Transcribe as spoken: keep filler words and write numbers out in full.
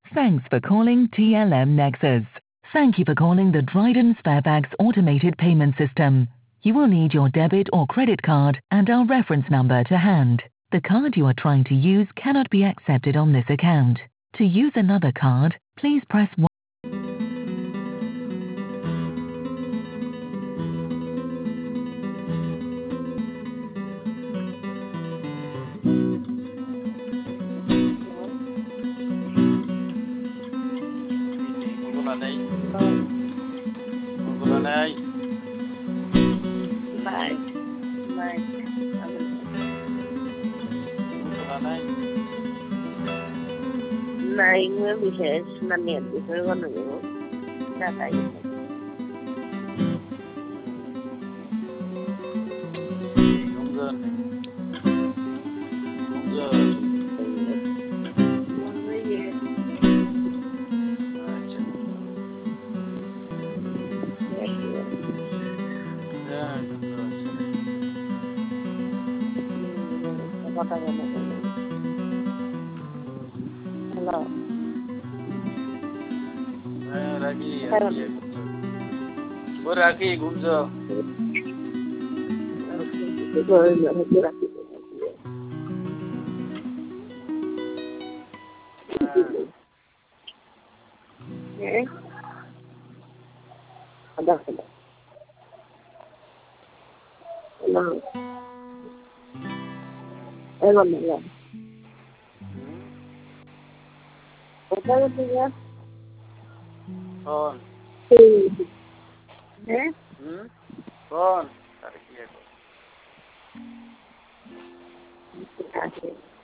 Thanks for calling T L M Nexus. Thank you for calling the Dryden Sparebags automated payment system. You will need your debit or credit card and our reference number to hand. The card you are trying to use cannot be accepted on this account. To use another card, please press one. Bye. Bye. Này người bị hết là miệng bị hơi con nữa là tại Đúng giờ này. Đúng giờ. người gì Ya, đúng rồi. apa kata hello Eh, lagi ya. Gue lagi gumzo. rồi nữa thì là nhé ada ada hello em làm gì vậy có cái gì á Con. thì nhé Hmm? Con. Tarik dia, Con. Gracias.